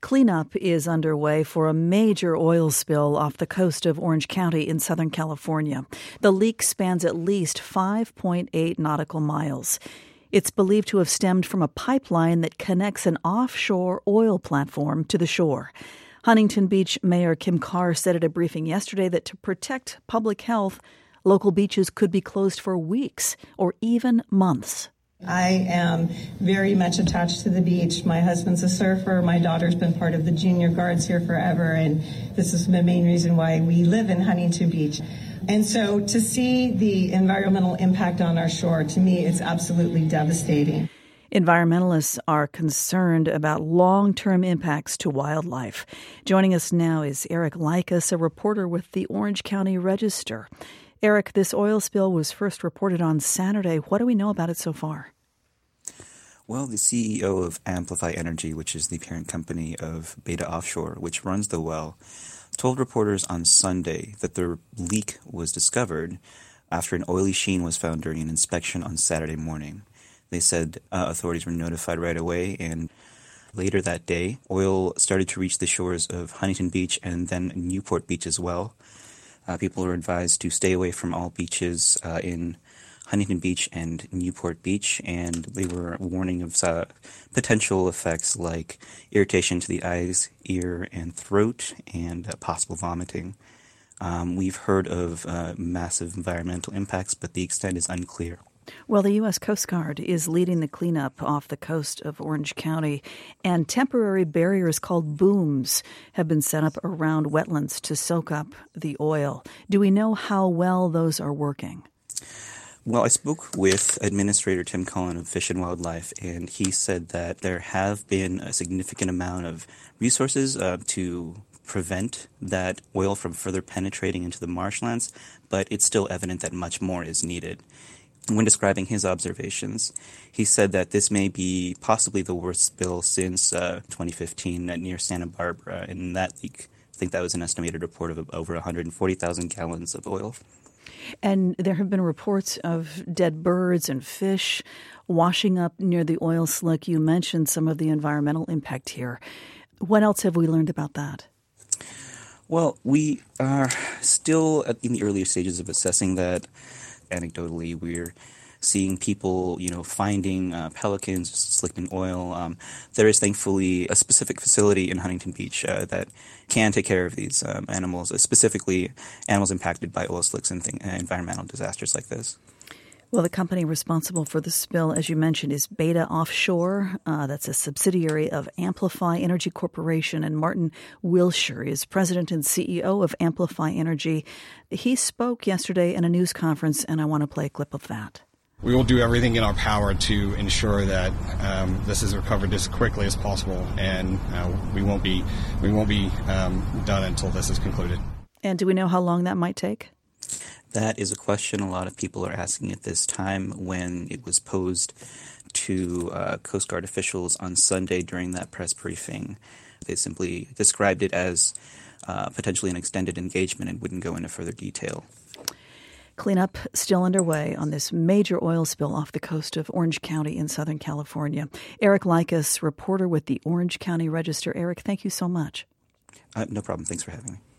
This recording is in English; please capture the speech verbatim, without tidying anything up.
Cleanup is underway for a major oil spill off the coast of Orange County in Southern California. The leak spans at least five point eight nautical miles. It's believed to have stemmed from a pipeline that connects an offshore oil platform to the shore. Huntington Beach Mayor Kim Carr said at a briefing yesterday that to protect public health, local beaches could be closed for weeks or even months. I am very much attached to the beach. My husband's a surfer. My daughter's been part of the junior guards here forever, and this is the main reason why we live in Huntington Beach. And so to see the environmental impact on our shore, to me, it's absolutely devastating. Environmentalists are concerned about long-term impacts to wildlife. Joining us now is Eric Likas, a reporter with the Orange County Register. Eric, this oil spill was first reported on Saturday. What do we know about it so far? Well, the C E O of Amplify Energy, which is the parent company of Beta Offshore, which runs the well, told reporters on Sunday that the leak was discovered after an oily sheen was found during an inspection on Saturday morning. They said uh, authorities were notified right away, and later that day, oil started to reach the shores of Huntington Beach and then Newport Beach as well. Uh, people were advised to stay away from all beaches uh, in Huntington Beach and Newport Beach, and they were warning of uh, potential effects like irritation to the eyes, ear, and throat, and uh, possible vomiting. Um, we've heard of uh, massive environmental impacts, but the extent is unclear. Well, the U S Coast Guard is leading the cleanup off the coast of Orange County, and temporary barriers called booms have been set up around wetlands to soak up the oil. Do we know how well those are working? Well, I spoke with Administrator Tim Cullen of Fish and Wildlife, and he said that there have been a significant amount of resources uh, to prevent that oil from further penetrating into the marshlands, but it's still evident that much more is needed. When describing his observations, he said that this may be possibly the worst spill since uh, twenty fifteen near Santa Barbara. In that leak, I think that was an estimated report of over one hundred forty thousand gallons of oil. And there have been reports of dead birds and fish washing up near the oil slick. You mentioned some of the environmental impact here. What else have we learned about that? Well, we are still in the earlier stages of assessing that. Anecdotally, we're seeing people, you know, finding uh, pelicans slicked in oil. Um, there is thankfully a specific facility in Huntington Beach uh, that can take care of these um, animals, uh, specifically animals impacted by oil slicks and thing, uh, environmental disasters like this. Well, the company responsible for the spill, as you mentioned, is Beta Offshore. Uh, that's a subsidiary of Amplify Energy Corporation. And Martin Wilshire is president and C E O of Amplify Energy. He spoke yesterday in a news conference, and I want to play a clip of that. We will do everything in our power to ensure that um, this is recovered as quickly as possible, and uh, we won't be we won't be um, done until this is concluded. And do we know how long that might take? That is a question a lot of people are asking at this time. When it was posed to uh, Coast Guard officials on Sunday during that press briefing, they simply described it as uh, potentially an extended engagement and wouldn't go into further detail. Cleanup still underway on this major oil spill off the coast of Orange County in Southern California. Eric Likas, reporter with the Orange County Register. Eric, thank you so much. Uh, no problem. Thanks for having me.